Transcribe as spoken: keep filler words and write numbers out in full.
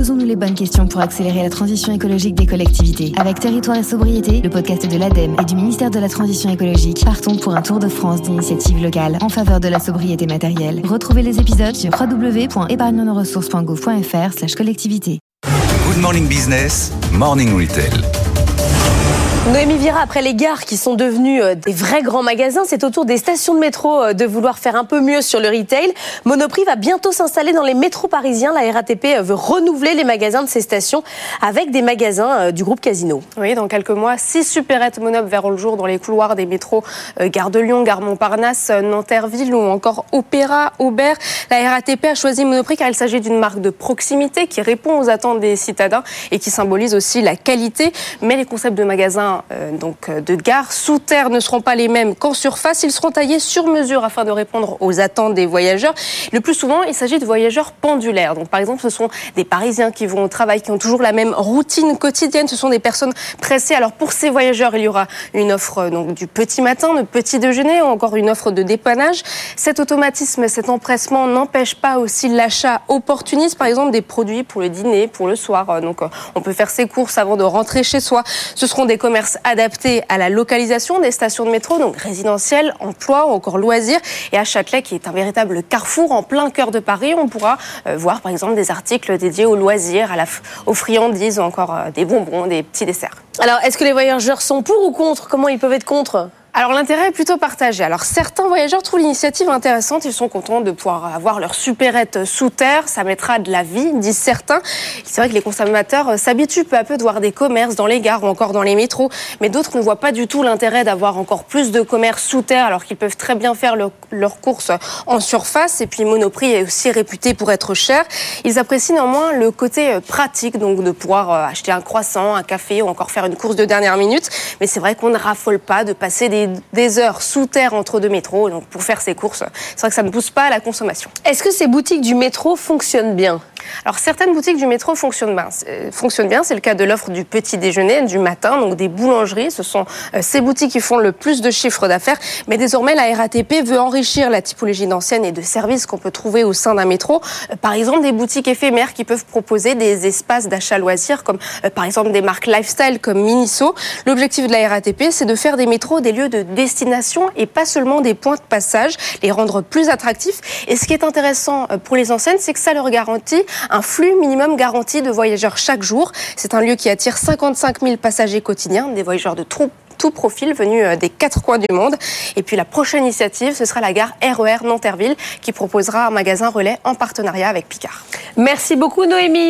Posons-nous les bonnes questions pour accélérer la transition écologique des collectivités. Avec Territoire et Sobriété, le podcast de l'ADEME et du ministère de la Transition écologique, partons pour un tour de France d'initiatives locales en faveur de la sobriété matérielle. Retrouvez les épisodes sur w w w point épargne nos ressources point gouv point f r slash collectivité. Good Morning Business, Morning Retail. Noémie Vira, après les gares qui sont devenues des vrais grands magasins, c'est au tour des stations de métro de vouloir faire un peu mieux sur le retail. Monoprix va bientôt s'installer dans les métros parisiens. La R A T P veut renouveler les magasins de ces stations avec des magasins du groupe Casino. Oui, dans quelques mois, six supérettes Monop verront le jour dans les couloirs des métros Gare de Lyon, Gare Montparnasse, Nanterre-Ville ou encore Opéra, Aubert. La R A T P a choisi Monoprix car il s'agit d'une marque de proximité qui répond aux attentes des citadins et qui symbolise aussi la qualité. Mais les concepts de magasins Euh, donc de gare sous terre ne seront pas les mêmes qu'en surface. Ils seront taillés sur mesure afin de répondre aux attentes des voyageurs. Le plus souvent, il s'agit de voyageurs pendulaires. Donc par exemple, ce sont des Parisiens qui vont au travail, qui ont toujours la même routine quotidienne. Ce sont des personnes pressées. Alors pour ces voyageurs, il y aura une offre donc du petit matin, de petit déjeuner ou encore une offre de dépannage. Cet automatisme, cet empressement n'empêche pas aussi l'achat opportuniste. Par exemple, des produits pour le dîner, pour le soir. Donc on peut faire ses courses avant de rentrer chez soi. Ce seront des commerces adaptés à la localisation des stations de métro, donc résidentielles, emploi ou encore loisirs. Et à Châtelet, qui est un véritable carrefour en plein cœur de Paris, on pourra euh, voir par exemple des articles dédiés aux loisirs, à la f- aux friandises ou encore euh, des bonbons, des petits desserts. Alors, est-ce que les voyageurs sont pour ou contre ? Comment ils peuvent être contre ? Alors l'intérêt est plutôt partagé. Alors certains voyageurs trouvent l'initiative intéressante, ils sont contents de pouvoir avoir leur supérette sous terre, ça mettra de la vie, disent certains. C'est vrai que les consommateurs s'habituent peu à peu de voir des commerces dans les gares ou encore dans les métros, mais d'autres ne voient pas du tout l'intérêt d'avoir encore plus de commerces sous terre alors qu'ils peuvent très bien faire leur, leurs courses en surface. Et puis Monoprix est aussi réputé pour être cher. Ils apprécient néanmoins le côté pratique, donc de pouvoir acheter un croissant, un café ou encore faire une course de dernière minute. Mais c'est vrai qu'on ne raffole pas de passer des des heures sous terre entre deux métros donc pour faire ses courses. C'est vrai que ça ne pousse pas à la consommation. Est-ce que ces boutiques du métro fonctionnent bien ? Alors certaines boutiques du métro fonctionnent bien. Euh, fonctionnent bien, c'est le cas de l'offre du petit déjeuner, du matin, donc des boulangeries. Ce sont euh, ces boutiques qui font le plus de chiffre d'affaires. Mais désormais, la R A T P veut enrichir la typologie d'anciennes et de services qu'on peut trouver au sein d'un métro. Euh, par exemple, des boutiques éphémères qui peuvent proposer des espaces d'achat loisirs, comme euh, par exemple des marques lifestyle comme Miniso. L'objectif de la R A T P, c'est de faire des métros des lieux de destination et pas seulement des points de passage, les rendre plus attractifs. Et ce qui est intéressant pour les enseignes, c'est que ça leur garantit un flux minimum garanti de voyageurs chaque jour. C'est un lieu qui attire cinquante-cinq mille passagers quotidiens, des voyageurs de tout, tout profil venus des quatre coins du monde. Et puis la prochaine initiative, ce sera la gare R E R Nanterre-Ville qui proposera un magasin relais en partenariat avec Picard. Merci beaucoup Noémie.